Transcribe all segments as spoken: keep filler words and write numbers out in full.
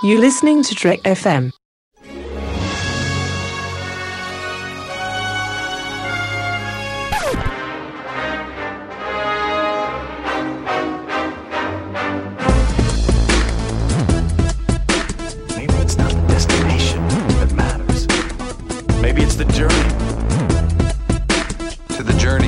You're listening to Trek F M. Maybe it's not the destination that matters. Maybe it's the journey. To the journey.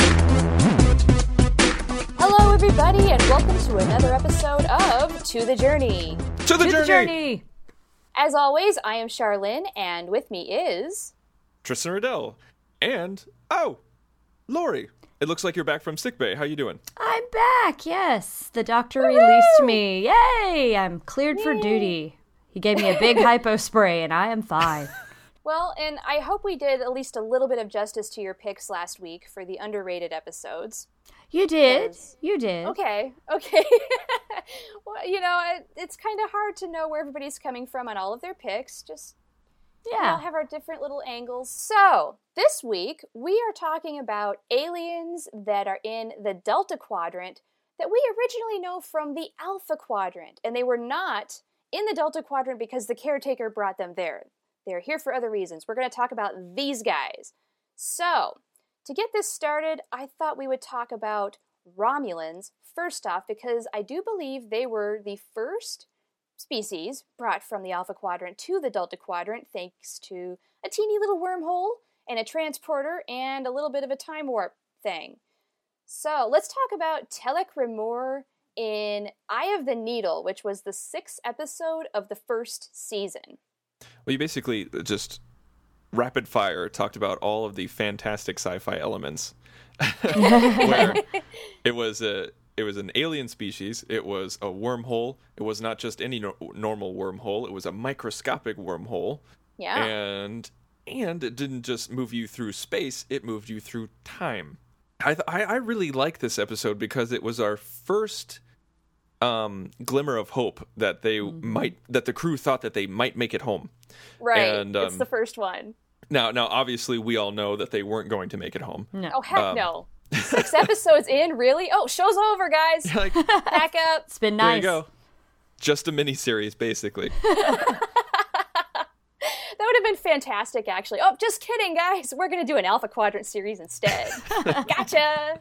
Hello, everybody, and welcome to another episode of To the Journey. To the to journey! The journey! As always, I am Charlene, and with me is... Tristan Riddell. And, oh, Lori. It looks like you're back from sickbay. How you doing? I'm back, yes. The doctor released me. Yay! I'm cleared Yay. for duty. He gave me a big hypo spray, and I am fine. Well, and I hope we did at least a little bit of justice to your picks last week for the underrated episodes. You did. Because- You did. Okay, okay. Well, you know, it, it's kind of hard to know where everybody's coming from on all of their picks. Just, we all Yeah. have our different little angles. So, this week, we are talking about aliens that are in the Delta Quadrant that we originally know from the Alpha Quadrant. And they were not in the Delta Quadrant because the caretaker brought them there. They're here for other reasons. We're going to talk about these guys. So, to get this started, I thought we would talk about Romulans first off, because I do believe they were the first species brought from the Alpha Quadrant to the Delta Quadrant thanks to a teeny little wormhole and a transporter and a little bit of a time warp thing. So let's talk about Telek Remor in Eye of the Needle, which was the sixth episode of the first season. Well, you basically just rapid fire talked about all of the fantastic sci-fi elements. Where it was a it was an alien species, it was a wormhole, it was not just any no- normal wormhole, it was a microscopic wormhole. Yeah. And and it didn't just move you through space, it moved you through time. I th- I, I really like this episode because it was our first um, glimmer of hope that they mm-hmm. might that the crew thought that they might make it home. Right. And, um, it's the first one. Now, now, obviously, we all know that they weren't going to make it home. No. Oh, heck Um, no. Six episodes in, really? Oh, show's over, guys. Like, Back up. It's been there nice. you go. Just a mini-series, basically. That would have been fantastic, actually. Oh, just kidding, guys. We're going to do an Alpha Quadrant series instead. Gotcha.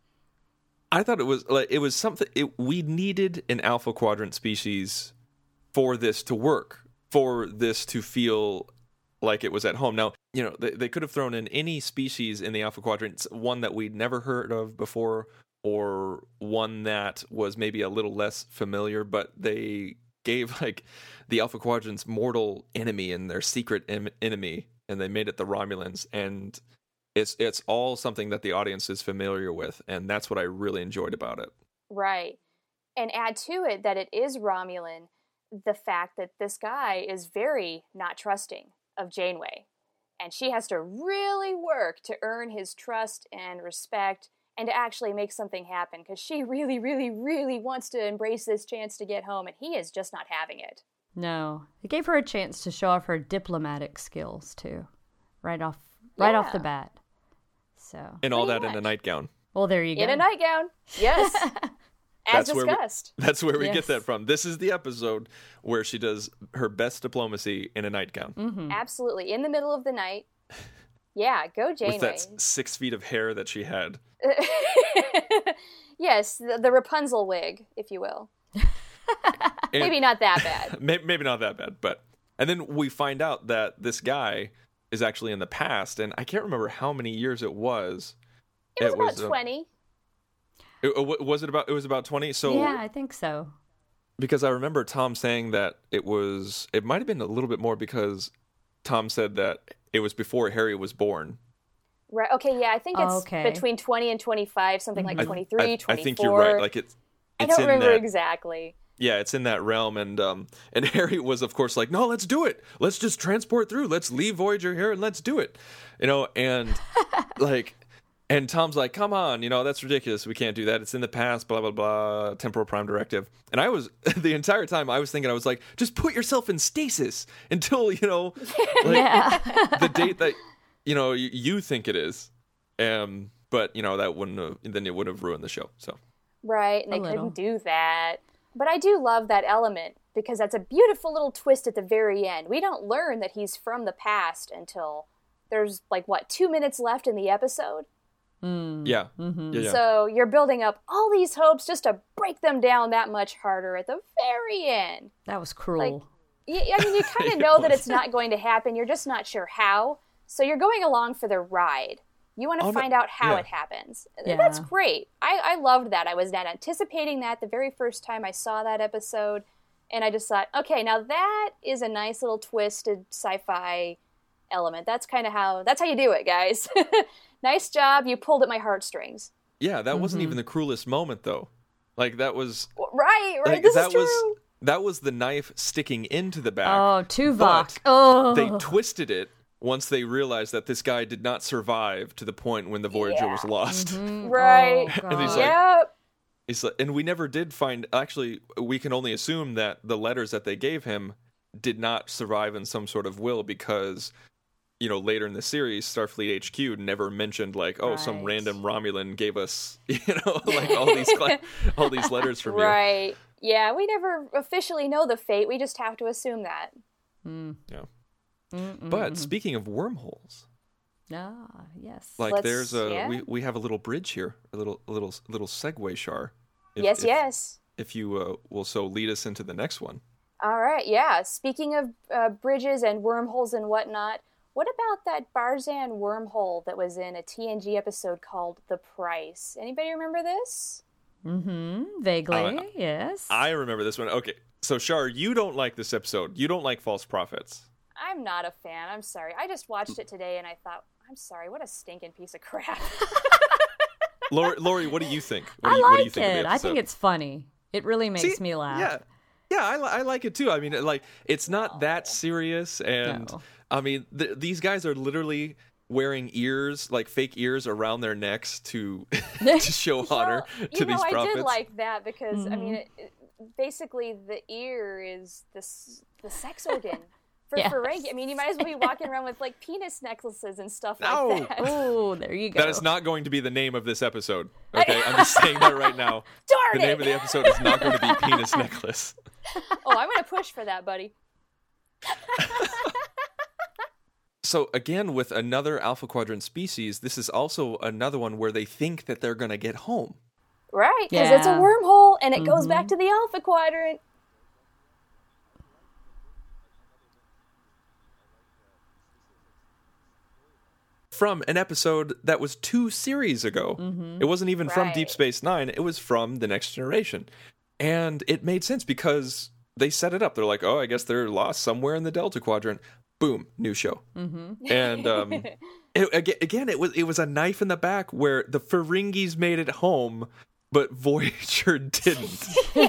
I thought it was like it was something. It, we needed an Alpha Quadrant species for this to work, for this to feel like it was at home. Now, you know, they, they could have thrown in any species in the Alpha Quadrant, one that we'd never heard of before, or one that was maybe a little less familiar, but they gave like the Alpha Quadrant's mortal enemy and their secret em- enemy, and they made it the Romulans, and it's it's all something that the audience is familiar with, and that's what I really enjoyed about it. Right. And add to it that it is Romulan, the fact that this guy is very not trusting of Janeway. And she has to really work to earn his trust and respect and to actually make something happen, because she really, really, really wants to embrace this chance to get home, and he is just not having it. No. It gave her a chance to show off her diplomatic skills, too. Right off right off the Yeah. bat. So. And all Pretty that in a much. nightgown. Well, there you go. In a nightgown. Yes. As That's where we- discussed. That's where we Yes. get that from. This is the episode where she does her best diplomacy in a nightgown. Mm-hmm. Absolutely. In the middle of the night. Yeah, go Janeway. With that s- six feet of hair that she had. Yes, the, the Rapunzel wig, if you will. And- Maybe not that bad. May- Maybe not that bad, but... And then we find out that this guy is actually in the past, and I can't remember how many years it was. It was It about was, uh, twenty. It, it- was it about? It was about twenty. So Yeah, I think so. because I remember Tom saying that it was. It might have been a little bit more because Tom said that it was before Harry was born. Right. Okay, yeah, I think it's Oh, okay. between twenty and twenty-five, something like I- twenty-three, I, twenty-four. I think you're right. Like it's. I it's don't in remember that, exactly. Yeah, it's in that realm, and um, and Harry was, of course, like, no, let's do it. Let's just transport through. Let's leave Voyager here and let's do it. You know, and like, and Tom's like, come on, you know, that's ridiculous. We can't do that. It's in the past. Blah blah blah. Temporal Prime Directive. And I was the entire time I was thinking, I was like, just put yourself in stasis until you know, like, Yeah. the date that you know you, you think it is. Um, but you know that wouldn't have, then it would have ruined the show. So. Right, and A they little. couldn't do that. But I do love that element because that's a beautiful little twist at the very end. We don't learn that he's from the past until there's, like, what, two minutes left in the episode? Mm. Yeah. Mm-hmm. yeah, yeah. So you're building up all these hopes just to break them down that much harder at the very end. That was cruel. Like, yeah, I mean, you kind of know that it's not going to happen. You're just not sure how. So you're going along for the ride. You want to Oh, no- find out how yeah. it happens. Yeah. That's great. I, I loved that. I was not anticipating that the very first time I saw that episode. And I just thought, okay, now that is a nice little twisted sci-fi element. That's kind of how, that's how you do it, guys. Nice job. You pulled at my heartstrings. Yeah, that wasn't Mm-hmm. even the cruelest moment, though. Like, that was... Right, right. Like, this that is true. was that was the knife sticking into the back. Oh, Tuvok. but Oh. They twisted it once they realized that this guy did not survive to the point when the Voyager was Yeah. lost. Mm, Right. oh, And he's God. like- Yep. It's like, and we never did find. Actually, we can only assume that the letters that they gave him did not survive in some sort of will, because, you know, later in the series, Starfleet H Q never mentioned, like, oh, some Right. random Romulan gave us, you know, like all these cla- all these letters from you. Right. Yeah, we never officially know the fate. We just have to assume that. Mm. Yeah. Mm-mm-mm. But speaking of wormholes, Ah, yes. like Let's- there's a yeah. we, we have a little bridge here, a little a little little segue, Shar. If- yes, if, yes. If you uh, will so lead us into the next one. All right, yeah. Speaking of uh, bridges and wormholes and whatnot, what about that Barzan wormhole that was in a T N G episode called The Price? Anybody remember this? Mm-hmm. Vaguely, Uh, yes. I remember this one. Okay, so Shar, you don't like this episode. You don't like False Prophets. I'm not a fan. I'm sorry. I just watched it today and I thought, I'm sorry, what a stinking piece of crap. Lori, Lori, what do you think? What I do you, what do you like think of the it. I think episode? it's funny. It really makes See? me laugh. Yeah, yeah, I, li- I like it too. I mean, like, it's not that serious, and No. I mean, th- these guys are literally wearing ears, like fake ears, around their necks to to show honor Well, to you these know, prophets. I did like that because, I Mm-hmm. mean, it, it, basically the ear is the, s- the sex organ. For Yes. Ferengi. I mean, you might as well be walking around with, like, penis necklaces and stuff No. like that. Oh, there you go. That is not going to be the name of this episode. Okay, I'm just saying that right now. Darn The it! name of the episode is not going to be Penis Necklace. Oh, I'm going to push for that, buddy. So again, with another Alpha Quadrant species, this is also another one where they think that they're going to get home. Right, because it's a Yeah. wormhole and it goes back to the Alpha Quadrant. From an episode that was two series ago. It wasn't even from Deep Right. Space Nine. It was from The Next Generation. And it made sense because they set it up. They're like, oh, I guess they're lost somewhere in the Delta Quadrant. Boom, new show. And um, it, aga- again, it was it was a knife in the back where the Ferengis made it home, but Voyager didn't.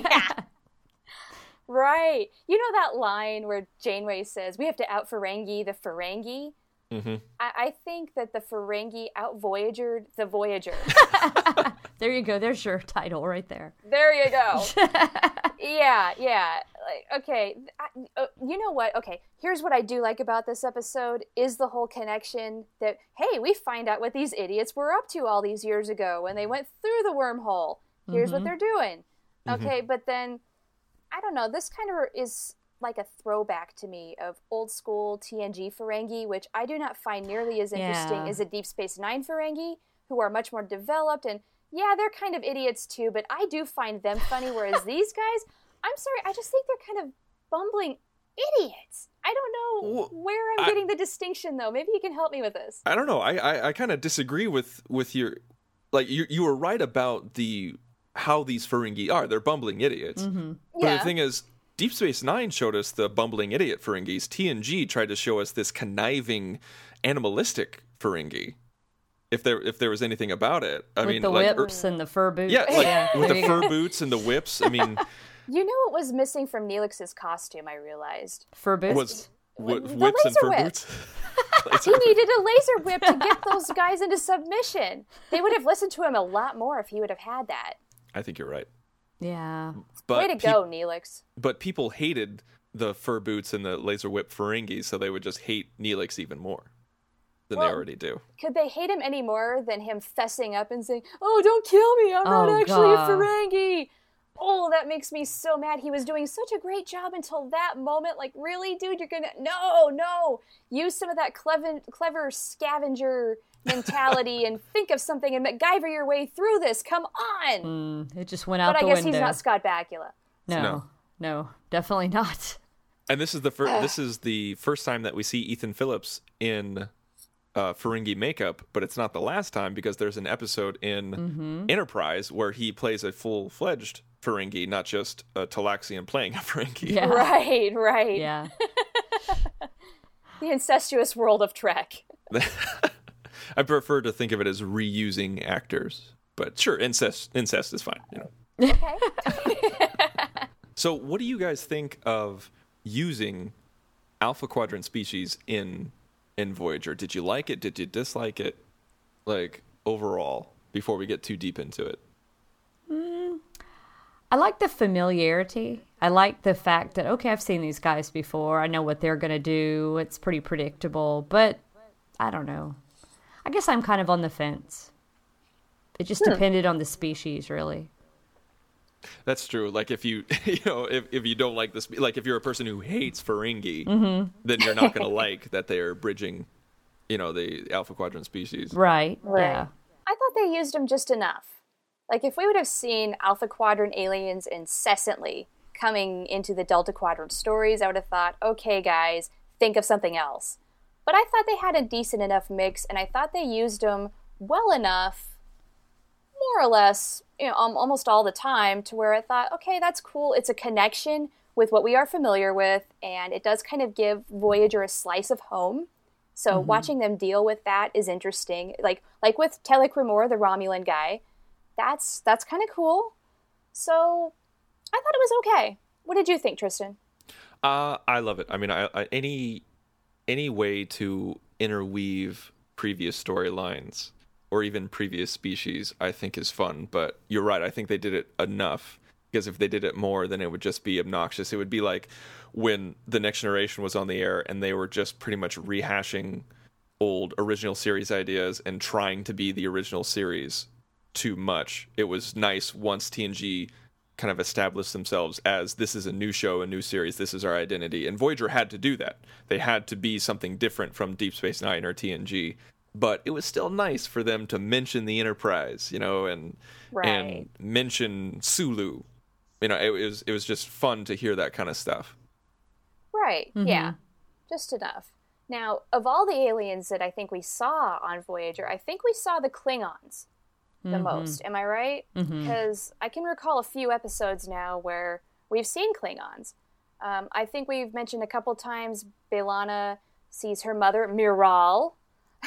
Right. You know that line where Janeway says, we have to out-Ferengi the Ferengi? Mhm. I, I think that the Ferengi out-Voyagered the Voyager. There you go. There's your title right there. There you go. yeah, yeah. Like, okay, I, uh, you know what? Okay, here's what I do like about this episode is the whole connection that, hey, we find out what these idiots were up to all these years ago when they went through the wormhole. Here's what they're doing. Okay, but then, I don't know, this kind of is like a throwback to me of old school T N G Ferengi, which I do not find nearly as interesting Yeah. as the Deep Space Nine Ferengi, who are much more developed. And yeah, they're kind of idiots too, but I do find them funny, whereas these guys, I'm sorry, I just think they're kind of bumbling idiots. I don't know Well, where I'm I- getting the distinction, though. Maybe you can help me with this. I don't know. I I, I kind of disagree with with your, like you you were right about the how these Ferengi are. They're bumbling idiots. But Yeah. the thing is, Deep Space Nine showed us the bumbling idiot Ferengis. T N G tried to show us this conniving, animalistic Ferengi. If there if there was anything about it, I With mean, the like er- whips and the fur boots. yeah, like with there the you fur go. boots and the whips. I mean, You know what was missing from Neelix's costume, I realized? Fur boots. was wh- The whips and laser fur whip. boots. He needed a laser whip to get those guys into submission. They would have listened to him a lot more if he would have had that. I think you're right. Yeah. But Way to peop- go, Neelix. But people hated the fur boots and the laser whip Ferengis, so they would just hate Neelix even more than they Well- already do. Could they hate him any more than him fessing up and saying, "Oh, don't kill me! I'm not Oh, actually God. a Ferengi." Oh, that makes me so mad. He was doing such a great job until that moment. Like, really, dude, you're gonna... No, no. Use some of that clever, clever scavenger mentality and think of something and MacGyver your way through this. Come on. Mm, it just went out but the I guess window. he's not Scott Bakula. No, No. no, definitely not. And this is the first. This is the first time that we see Ethan Phillips in uh, Ferengi makeup, but it's not the last time because there's an episode in Mm-hmm. Enterprise where he plays a full-fledged Ferengi, not just a Talaxian playing a Ferengi. Yeah. Right, right. Yeah. The incestuous world of Trek. I prefer to think of it as reusing actors, but sure, incest incest is fine. You know. Okay. So, what do you guys think of using Alpha Quadrant species in in Voyager? Did you like it? Did you dislike it? Like overall, before we get too deep into it. I like the familiarity. I like the fact that, okay, I've seen these guys before. I know what they're going to do. It's pretty predictable, but I don't know. I guess I'm kind of on the fence. It just depended on the species, really. That's true. Like if you, you know, if, if you don't like this, like if you're a person who hates Ferengi, Mm-hmm. then you're not going to like that they're bridging, you know, the Alpha Quadrant species. Right. Right. Yeah. I thought they used them just enough. Like, if we would have seen Alpha Quadrant aliens incessantly coming into the Delta Quadrant stories, I would have thought, okay, guys, think of something else. But I thought they had a decent enough mix, and I thought they used them well enough, more or less, you know, um, almost all the time, to where I thought, okay, that's cool. It's a connection with what we are familiar with, and it does kind of give Voyager a slice of home. So Mm-hmm. watching them deal with that is interesting. Like like with Telek Remor, the Romulan guy, that's that's kind of cool. So I thought it was okay. What did you think, Tristan? Uh, I love it. I mean, I, I, any any way to interweave previous storylines or even previous species, I think is fun. But you're right. I think they did it enough, because if they did it more, then it would just be obnoxious. It would be like when The Next Generation was on the air and they were just pretty much rehashing old original series ideas and trying to be the original series too much. It was nice once T N G kind of established themselves as, this is a new show, a new series, this is our identity. And Voyager had to do that. They had to be something different from Deep Space Nine or T N G. But it was still nice for them to mention the Enterprise, you know, and Right. and mention Sulu. You know, it was it was just fun to hear that kind of stuff. Right, yeah. Just enough. Now, of all the aliens that I think we saw on Voyager, I think we saw the Klingons the most. Am I right? Because I can recall a few episodes now where we've seen Klingons. Um, I think we've mentioned a couple times B'Elanna sees her mother, Miral,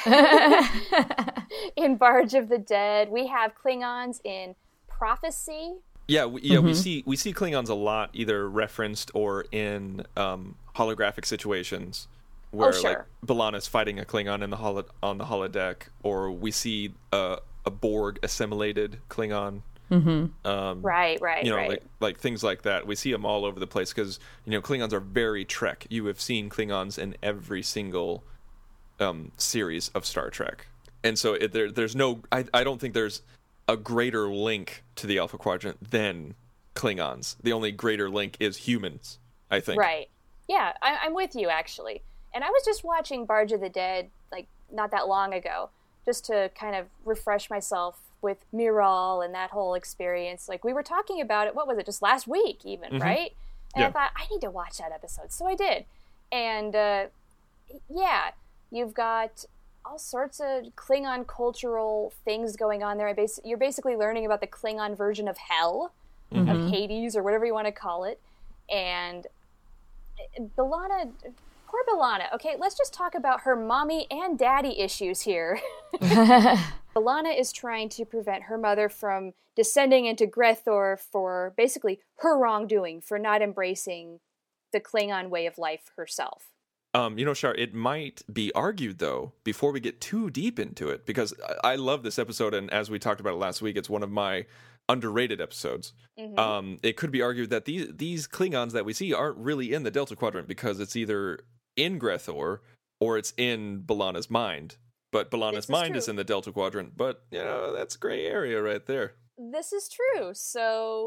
in Barge of the Dead. We have Klingons in Prophecy. Yeah, we, yeah, we see we see Klingons a lot, either referenced or in um, holographic situations where Oh, sure. like B'Elanna's fighting a Klingon in the holo- on the holodeck, or we see a, a Borg assimilated Klingon. Um, Right, right, you know, right. like like things like that. We see them all over the place because, you know, Klingons are very Trek. You have seen Klingons in every single um, series of Star Trek, and so it, there, there's no. I, I don't think there's a greater link to the Alpha Quadrant than Klingons. The only greater link is humans, I think. Right. Yeah, I, I'm with you, actually. And I was just watching Barge of the Dead, like, not that long ago, just to kind of refresh myself with Miral and that whole experience. Like, we were talking about it, what was it, just last week even, Mm-hmm. right? And Yeah. I thought, I need to watch that episode. So I did. And, uh, yeah, you've got all sorts of Klingon cultural things going on there. I bas- you're basically learning about the Klingon version of hell, of Hades, or whatever you want to call it. And B'Elanna, poor B'Elanna. Okay, let's just talk about her mommy and daddy issues here. B'Elanna is trying to prevent her mother from descending into Grethor for basically her wrongdoing, for not embracing the Klingon way of life herself. Um, you know, Shar, it might be argued, though, before we get too deep into it, because I, I love this episode, and as we talked about it last week, it's one of my underrated episodes. Mm-hmm. Um, it could be argued that these these Klingons that we see aren't really in the Delta Quadrant, because it's either in Grethor or it's in B'Elanna's mind. But This B'Elanna's is mind true. is in the Delta Quadrant, but, you know, that's gray area right there. This is true, so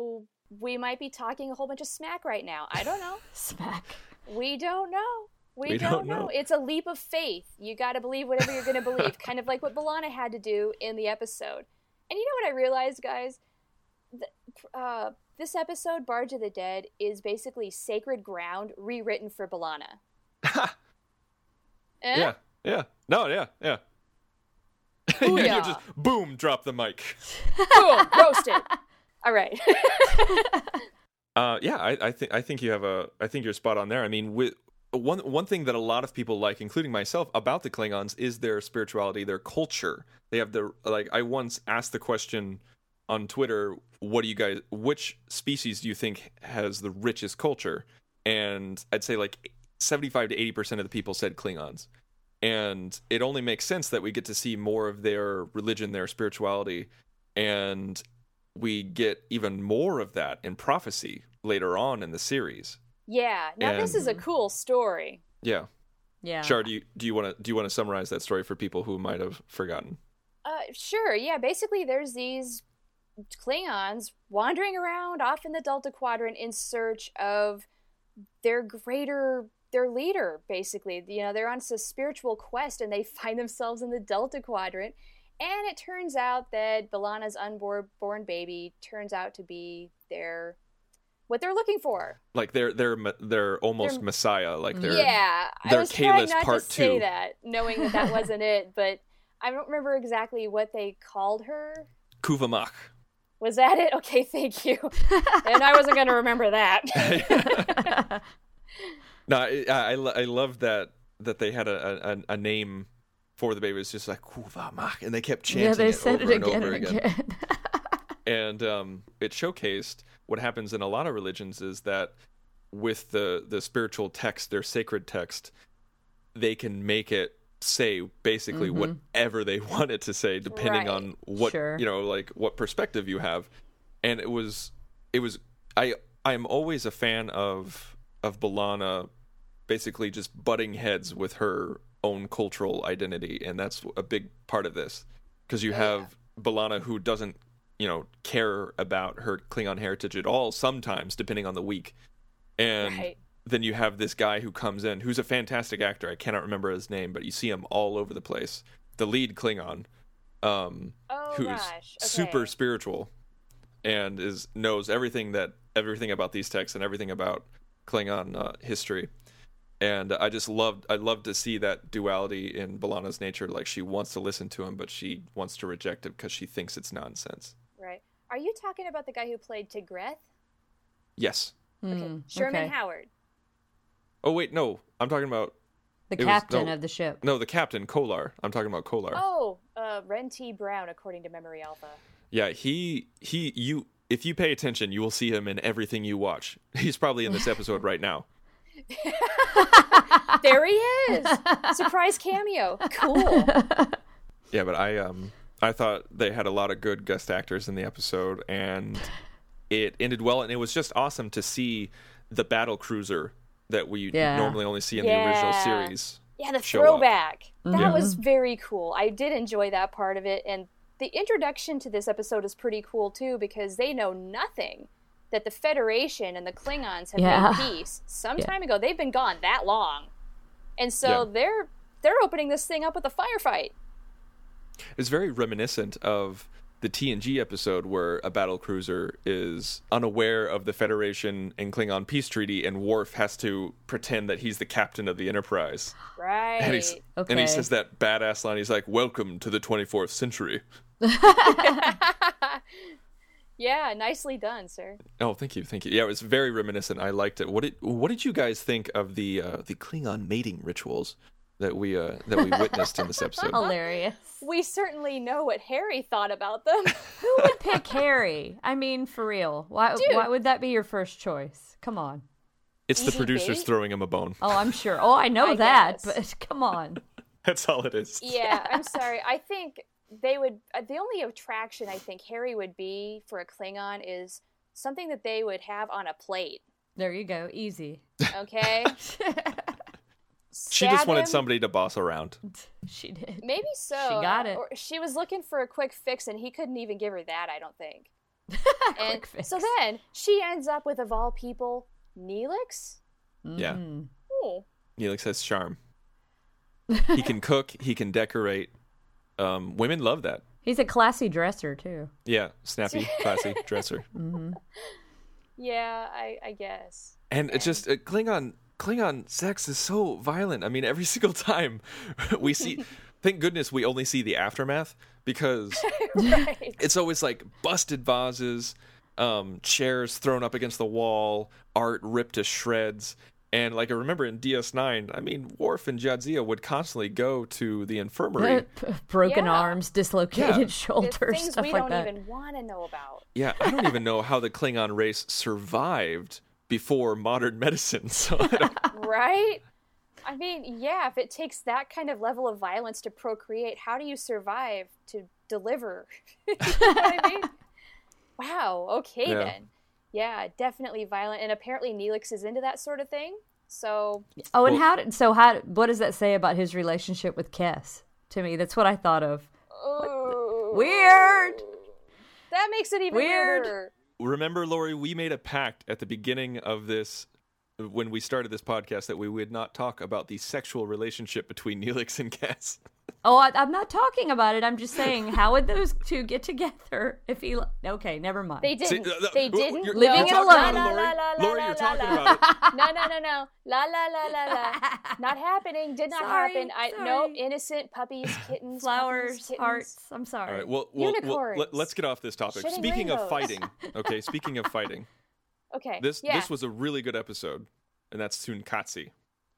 we might be talking a whole bunch of smack right now. I don't know. Smack. We don't know. We, We don't, don't know. know. It's a leap of faith. You got to believe whatever you're going to believe, kind of like what B'Elanna had to do in the episode. And you know what I realized, guys? The, uh, this episode, Barge of the Dead, is basically Sacred Ground rewritten for B'Elanna. Eh? Yeah, yeah. No, yeah, yeah. Booyah. You just boom, drop the mic. Boom, roasted. All right. Uh, yeah, I, I think I think you have a. I think you're spot on there. I mean, with one one thing that a lot of people like, including myself, about the Klingons is their spirituality, their culture. They have the like. I once asked the question on Twitter, "What do you guys? Which species do you think has the richest culture?" And I'd say like seventy-five to eighty percent of the people said Klingons. And it only makes sense that we get to see more of their religion, their spirituality, and we get even more of that in Prophecy later on in the series. Yeah. Now, And- this is a cool story. Yeah. Yeah. Char, do you do you want to do you want to summarize that story for people who might have forgotten? Uh, sure. Yeah. Basically, there's these Klingons wandering around off in the Delta Quadrant in search of their greater, their leader. Basically, you know, they're on a spiritual quest, and they find themselves in the Delta Quadrant. And it turns out that B'Elanna's unborn born baby turns out to be their what they're looking for. Like they're they're ma- they're almost They're- Messiah. Like they're yeah, I they're was trying Kalis not part to say two. that, knowing that that wasn't it, but I don't remember exactly what they called her. Kuvamach. Was that it? Okay, thank you. And I wasn't going to remember that. No, I I, lo- I love that that they had a, a a name for the baby. It was just like Kuvamach, and they kept chanting Yeah, they it said over it and again over and again. again. And um, it showcased what happens in a lot of religions is that with the the spiritual text, their sacred text, they can make it say basically Mm-hmm. whatever they want it to say, depending Right. on what Sure. you know, like what perspective you have. And it was, it was. I I'm always a fan of of B'Elanna, basically just butting heads with her own cultural identity, and that's a big part of this because you have B'Elanna who doesn't, you know, care about her Klingon heritage at all. Sometimes, depending on the week, and Right. then you have this guy who comes in, who's a fantastic actor. I cannot remember his name, but you see him all over the place. The lead Klingon, um, Oh, who's gosh. Okay. super spiritual and is knows everything that everything about these texts and everything about Klingon uh, history. And I just loved, I loved to see that duality in B'Elanna's nature. Like she wants to listen to him, but she wants to reject it because she thinks it's nonsense. Right. Are you talking about the guy who played Tigreth? Yes. Okay. Mm, Sherman okay. Howard. Oh wait, no, I'm talking about The It was- captain no. of the ship. no the captain Kolar. I'm talking about Kolar. Oh, uh, Ren T. Brown, according to Memory Alpha. Yeah, he he you. If you pay attention, you will see him in everything you watch. He's probably in this episode right now. There he is! Surprise cameo. Cool. Yeah, but I um I thought they had a lot of good guest actors in the episode, and it ended well, and it was just awesome to see the battle cruiser that we Yeah. normally only see in the original Yeah. series. Yeah, the show up. throwback. That Yeah. was very cool. I did enjoy that part of it. And the introduction to this episode is pretty cool, too, because they know nothing that the Federation and the Klingons have Yeah. made peace some Yeah. time ago. They've been gone that long. And so Yeah. they're they're opening this thing up with a firefight. It's very reminiscent of the T N G episode where a battle cruiser is unaware of the Federation and Klingon peace treaty, and Worf has to pretend that he's the captain of the Enterprise. Right. And, he's, and Okay. he says that badass line. He's like, "Welcome to the twenty-fourth century." Yeah, nicely done, sir. Oh, thank you, thank you. Yeah, it was very reminiscent. I liked it. What did What did you guys think of the uh, the Klingon mating rituals that we uh, that we witnessed in this episode? Hilarious. We certainly know what Harry thought about them. Who would pick Harry? I mean, for real. Why? Dude. Why would that be your first choice? Come on. It's the Easy producers bait? throwing him a bone. Oh, I'm sure. Oh, I know I that, guess. but come on. That's all it is. Yeah, I'm sorry. I think they would. Uh, the only attraction I think Harry would be for a Klingon is something that they would have on a plate. There you go. Easy. Okay. She just Stab wanted him? somebody to boss around. She did. Maybe so. She got it. Or she was looking for a quick fix, and he couldn't even give her that. I don't think. And fix. so then she ends up with, of all people, Neelix. Yeah. Oh. Neelix has charm. He can cook. He can decorate. Um, women love that. He's a classy dresser, too. Yeah, snappy, classy dresser. Mm-hmm. Yeah, I, I guess. And it's just uh, Klingon Klingon sex is so violent. I mean, every single time we see, thank goodness we only see the aftermath, because Right. it's always like busted vases, um, chairs thrown up against the wall, art ripped to shreds. And like I remember in D S nine, I mean, Worf and Jadzia would constantly go to the infirmary. Broken Yeah. arms, dislocated Yeah. The shoulders, things stuff we like don't that. even want to know about. Yeah, I don't even know how the Klingon race survived before modern medicine. So I don't, Right? I mean, yeah, if it takes that kind of level of violence to procreate, how do you survive to deliver? You know what I mean? Wow, okay Yeah. then. Yeah, definitely violent. And apparently Neelix is into that sort of thing. So, Oh, and Well- how did so how what does that say about his relationship with Kess? To me, that's what I thought of. ooh, Weird. that makes it even Weird. weirder. remember, Lori, we made a pact at the beginning of this, when we started this podcast, that we would not talk about the sexual relationship between Neelix and Cass. Oh, I, I'm not talking about it. I'm just saying, how would those two get together if he? Okay, never mind. They See, didn't. uh, uh, they you're- didn't. you're Living it talking alone. about it, Lori. La, la, la, Lori, la, you're la, talking la. about it. No, no, no, no. La la la la la. Not happening. Did not Sorry, happen. I sorry. no innocent puppies, kittens, Flowers, puppies, kittens. hearts. I'm sorry. All right, well, well, well Unicorns. let, let's get off this topic. Shitting Speaking of rainbows. fighting, okay, speaking of fighting, Okay. this yeah. this was a really good episode, and that's Tsunkatsu.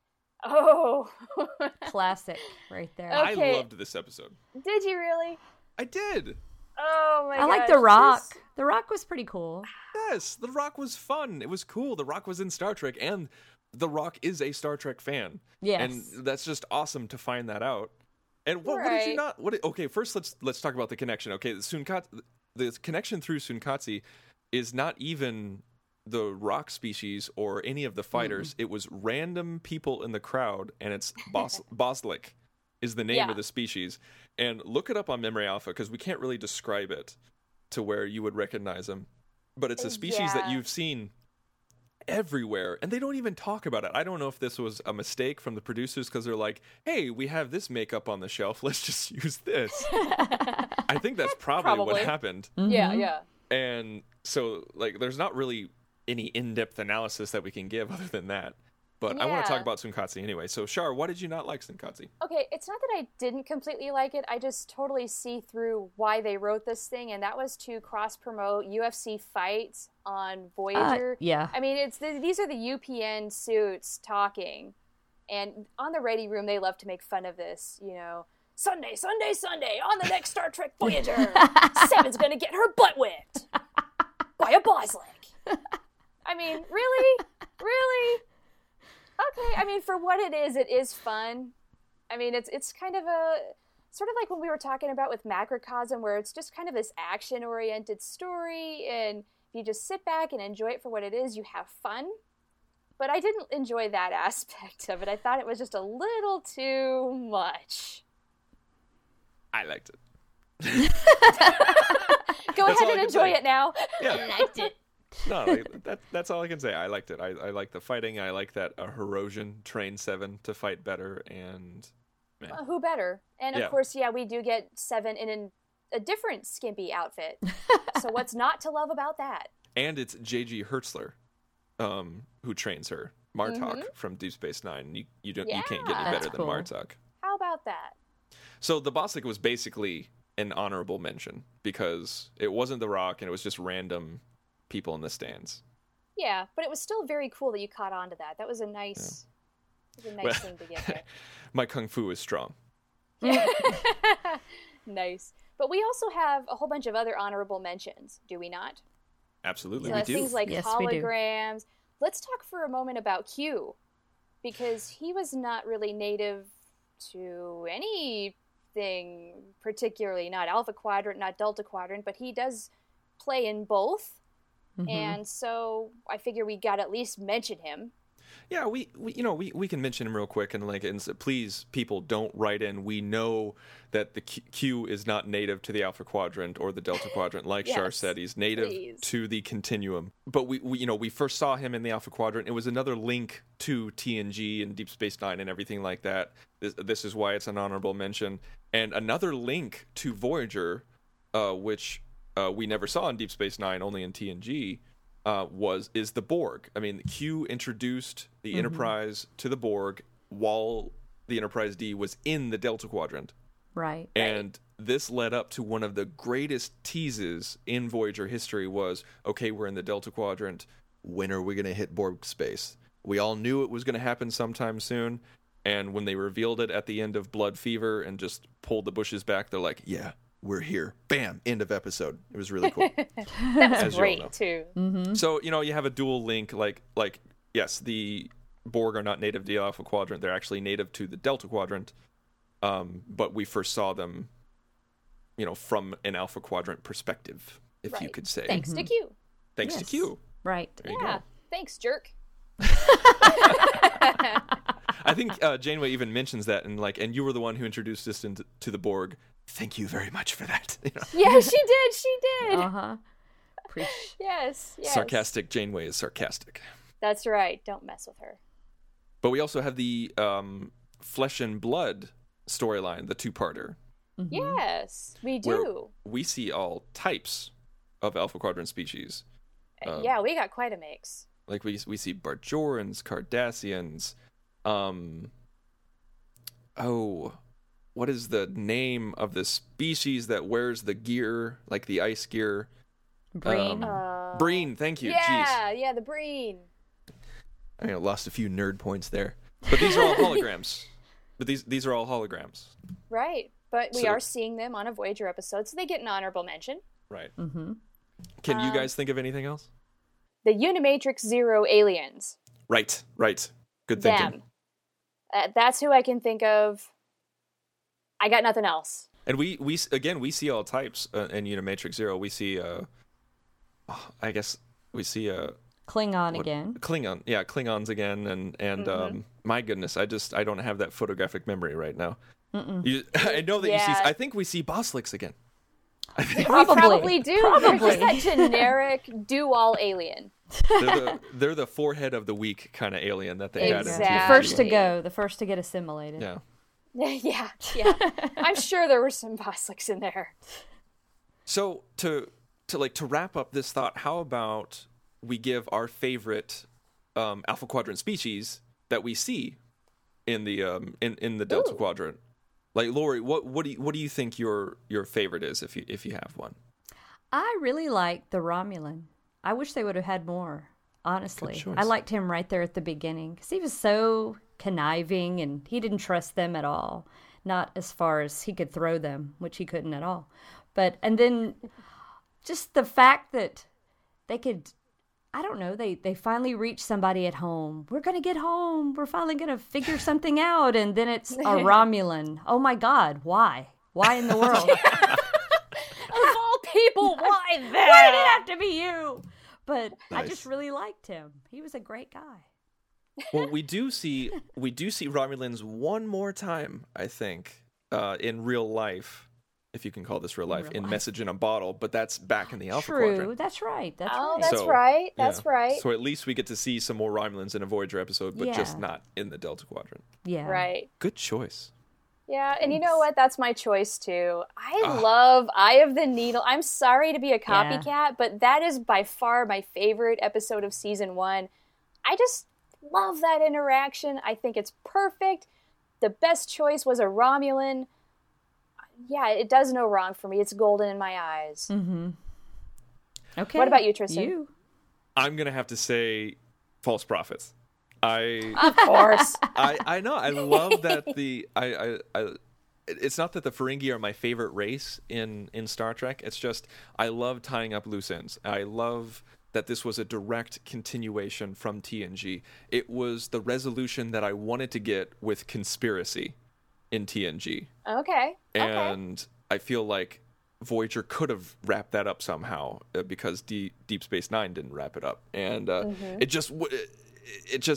Oh. Classic, right there. Oh. Okay. I loved this episode. Did you really? I did. Oh my god. I like The Rock. The Rock was pretty cool. Yes, The Rock was fun. It was cool. The Rock was in Star Trek, and The Rock is a Star Trek fan. Yes. And that's just awesome to find that out. And what, what did you Right. not? What? Okay, first let's let's talk about the connection. Okay, the Tsunkatsu, the connection through Tsunkatsu is not even the rock species or any of the fighters. Mm-hmm. It was random people in the crowd, and it's Bos- Boslik is the name Yeah. of the species. And look it up on Memory Alpha, because we can't really describe it to where you would recognize them. But it's a species that Yeah. you've seen everywhere, and they don't even talk about it. I don't know if this was a mistake from the producers, because they're like, hey, we have this makeup on the shelf, let's just use this. I think that's probably, Probably. what happened. Yeah, yeah. And so, like, there's not really any in-depth analysis that we can give other than that. But I want Yeah. to talk about Tsunkatsu anyway. So, Shar, why did you not like Tsunkatsu? Okay, it's not that I didn't completely like it. I just totally see through why they wrote this thing, and that was to cross-promote U F C fights on Voyager. Uh, yeah. I mean, it's the, these are the U P N suits talking, and on the Ready Room, they love to make fun of this, you know. Sunday, Sunday, Sunday, on the next Star Trek Voyager, Seven's gonna get her butt whipped by a Boslik. I mean, really? Really? Okay, I mean, for what it is, it is fun. I mean, it's it's kind of a, sort of like when we were talking about with Macrocosm, where it's just kind of this action-oriented story, and if you just sit back and enjoy it for what it is, you have fun. But I didn't enjoy that aspect of it. I thought it was just a little too much. I liked it. Go That's ahead all I and can enjoy say. it now. Yeah. liked it. No, like, that, that's all I can say. I liked it. I, I like the fighting. I like that uh, Herosian trained Seven to fight better. And man, Uh, who better? And of Yeah. course, yeah, we do get Seven in an, a different skimpy outfit. So what's not to love about that? and it's J G Hertzler, um, who trains her, Martok Mm-hmm. from Deep Space Nine. You you don't you can't get Yeah. any better That's than cool. Martok. How about that? So the Boslik was basically an honorable mention because it wasn't The Rock and it was just random people in the stands. Yeah, but it was still very cool that you caught on to that. That was a nice, it was a nice Well- thing to get there. My kung fu is strong. Nice. But we also have a whole bunch of other honorable mentions, do we not? Absolutely, Uh, we do. things like Yes, we do. holograms. Let's talk for a moment about Q, because he was not really native to anything particularly, not Alpha Quadrant, not Delta Quadrant, but he does play in both. Mm-hmm. And so I figure we got to at least mention him. Yeah, we, we you know we, we can mention him real quick and like and so please people don't write in. We know that the Q, Q is not native to the Alpha Quadrant or the Delta Quadrant like Yes, Shar said. He's native please. to the Continuum. But we, we you know we first saw him in the Alpha Quadrant. It was another link to T N G and Deep Space Nine and everything like that. This, this is why it's an honorable mention. And another link to Voyager, uh, which uh, we never saw in Deep Space Nine, only in T N G. Uh, was is the Borg. I mean, Q introduced the mm-hmm. Enterprise to the Borg while the Enterprise D was in the Delta Quadrant. Right. And this led up to one of the greatest teases in Voyager history was, okay, we're in the Delta Quadrant. When are we going to hit Borg space? We all knew it was going to happen sometime soon. And when they revealed it at the end of Blood Fever and just pulled the bushes back, they're like, yeah, we're here. Bam, end of episode. It was really cool. That was great too. Mm-hmm. So, you know, you have a dual link, like, like yes, the Borg are not native to the Alpha Quadrant. They're actually native to the Delta Quadrant. Um, but we first saw them, you know, from an Alpha Quadrant perspective, if right. you could say. Thanks mm-hmm. to Q. Thanks yes. to Q. Right. There you Yeah. go. Thanks, jerk. I think uh, Janeway even mentions that, and like, and you were the one who introduced us into to the Borg. Thank you very much for that. You know? Yeah, she did. She did. Uh huh. Pre- Yes. Yes. Sarcastic Janeway is sarcastic. That's right. Don't mess with her. But we also have the um, Flesh and Blood storyline, the two-parter. mm-hmm. Yes, we where do. we see all types of Alpha Quadrant species. Uh, Um, yeah, we got quite a mix. Like we we see Bajorans, Cardassians. Um, oh, what is the name of the species that wears the gear, like the ice gear? Breen. Um, Uh, Breen, thank you. Yeah, yeah, the Breen. Jeez. I lost a few nerd points there. But these are all holograms. But these these are all holograms. Right, but we So- are seeing them on a Voyager episode, so they get an honorable mention. Right. mm-hmm. Can you Um, guys think of anything else? The Unimatrix Zero aliens. Right, right. Good thinking. Them. Uh, that's who I can think of. I got nothing else. And we, we again, we see all types uh, in Unimatrix Zero. We see, uh, oh, I guess, we see uh, Klingon what- again. Klingon, yeah, Klingons again, and and Mm-hmm. um, my goodness, I just I don't have that photographic memory right now. You, I know that you Yeah. see. I think we see Boslix again. I think Probably. We probably do. Probably. They're just that generic do-all alien. they're the, they're the forehead of the week kind of alien that they had. Exactly. In The T N G. first to go, the first to get assimilated. Yeah. yeah, yeah. I'm sure there were some Boslix in there. So to to like to wrap up this thought, how about we give our favorite um, Alpha Quadrant species that we see in the um, in in the Delta Ooh. Quadrant? Like Lori, what what do you, what do you think your your favorite is if you if you have one? I really like the Romulan. I wish they would have had more, honestly. Good choice. I liked him right there at the beginning because he was so conniving and he didn't trust them at all. Not as far as he could throw them, which he couldn't at all. But, and then just the fact that they could, I don't know, they, they finally reach somebody at home. We're going to get home. We're finally going to figure something out. And then it's a Romulan. Oh my God, why? Why in the world? Of all people, why them? Why did it have to be you? But I Nice. just really liked him. He was a great guy. Well, we do see we do see Romulans one more time, I think, uh, in real life, if you can call this real life, real in life. Message in a Bottle. But that's back in the Alpha True. Quadrant. That's right. That's Oh, right. that's So, right. That's yeah. right. So at least we get to see some more Romulans in a Voyager episode, but just Yeah. not in the Delta Quadrant. yeah. Right. Good choice. Yeah, and you know what? That's my choice too. I Ah. love Eye of the Needle. I'm sorry to be a Yeah. copycat, but that is by far my favorite episode of season one. I just love that interaction. I think it's perfect. The best choice was a Romulan. Yeah, it does no wrong for me. It's golden in my eyes. Mm-hmm. Okay. What about you, Tristan? You. I'm gonna have to say, False Prophets. I Of course. I I know I love that the I I. I it's not that the Ferengi are my favorite race in, in Star Trek. It's just I love tying up loose ends. I love that this was a direct continuation from T N G. It was the resolution that I wanted to get with Conspiracy in T N G. Okay. Okay. And I feel like Voyager could have wrapped that up somehow uh, because D- Deep Space Nine didn't wrap it up. And uh, Mm-hmm. it just w- it, it just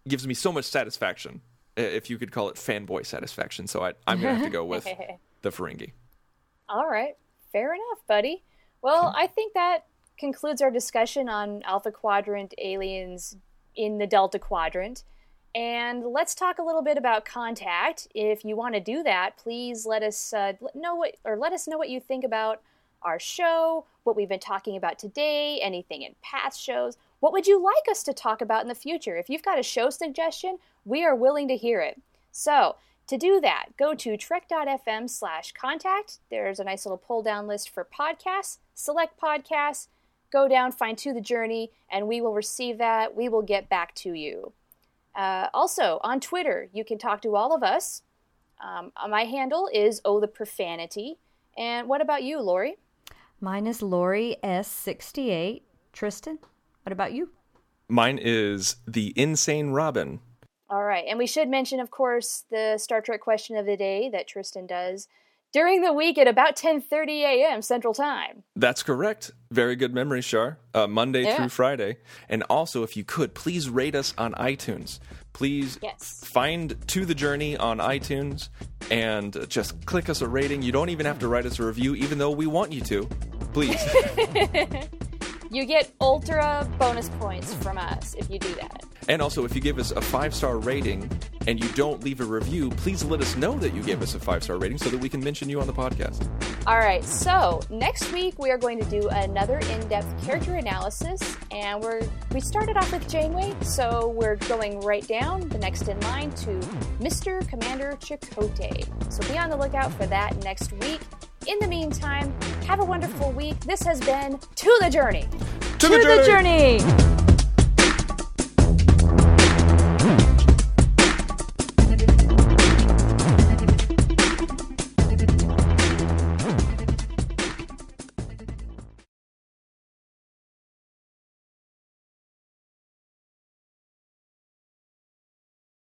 gives me so much satisfaction, if you could call it fanboy satisfaction. So I, I'm going to have to go with the Ferengi. All right. Fair enough, buddy. Well, okay. I think that concludes our discussion on Alpha Quadrant aliens in the Delta Quadrant. And let's talk a little bit about Contact. If you want to do that, please let us uh, know what, or let us know what you think about our show, what we've been talking about today, anything in past shows. What would you like us to talk about in the future? If you've got a show suggestion, we are willing to hear it. So, to do that, go to trek.fm slash contact. There's a nice little pull-down list for podcasts. Select podcasts, go down, find To the Journey, and we will receive that. We will get back to you. Uh, also, on Twitter, you can talk to all of us. Um, my handle is Oh the Profanity. And what about you, Lori? Mine is Lori S sixty-eight. Tristan, what about you? Mine is The Insane Robin. All right. And we should mention, of course, the Star Trek question of the day that Tristan does during the week at about ten thirty a.m. Central Time. That's correct. Very good memory, Shar. Uh, Monday yeah. through Friday. And also, if you could, please rate us on iTunes. Please yes. find To the Journey on iTunes and just click us a rating. You don't even have to write us a review, even though we want you to. Please. You get ultra bonus points from us if you do that. And also, if you give us a five-star rating and you don't leave a review, please let us know that you gave us a five-star rating so that we can mention you on the podcast. All right, so next week we are going to do another in-depth character analysis, and we're we started off with Janeway, so we're going right down the next in line to Mister Commander Chakotay. So be on the lookout for that next week. In the meantime, have a wonderful week. This has been To the Journey. To, to the, the journey. journey.